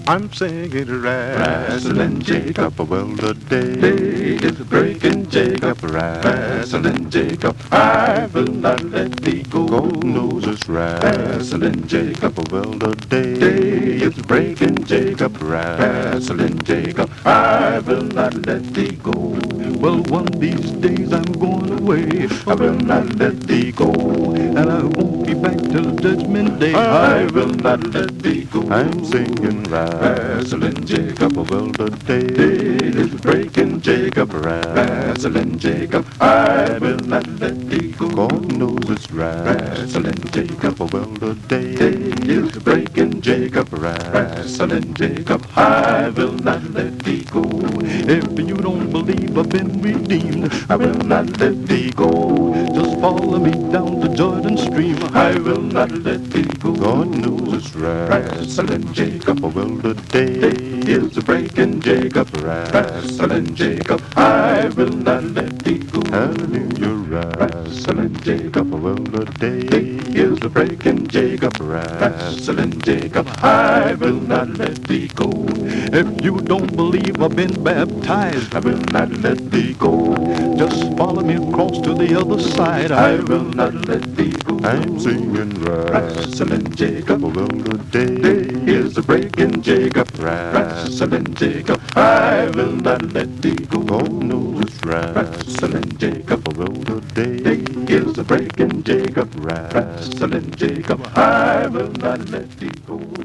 I'm singing wrestling Jacob, well the day is breaking Jacob, wrestling Jacob, I will not let thee go. God knows it's wrestling Jacob, well the day is breaking Jacob, wrestling Jacob, I will not let thee go. Well, one of these days I'm going away, I will not let thee go, and I won't be back till judgment day, I will not let thee go. I'm singing wrestling Jacob, well the day is breaking Jacob, wrestling Jacob, I will not let thee go. God knows it's wrestling Jacob, well the day is breaking Jacob, wrestling Jacob, I will not let thee go. If you don't believe I've been redeemed, I will not let thee go. Just follow me down the Jordan stream, I will not let thee go. God knows it's wrestling Jacob, well the day is breaking Jacob, wrestling Jacob, I will not let thee go. Hallelujah, wrestling Jacob, well the day is breaking Jacob, wrestling Jacob, I will not let thee go. If you don't believe I've been baptized, I will not let thee go. Just follow me across to the other side, I will not let thee go. I'm singing wrestling Jacob, well the day is breaking Jacob, wrestling Jacob, I will not let thee go. God knows it's wrestling Jacob, well the day is breaking Jacob, wrestling Jacob, I will not let thee go.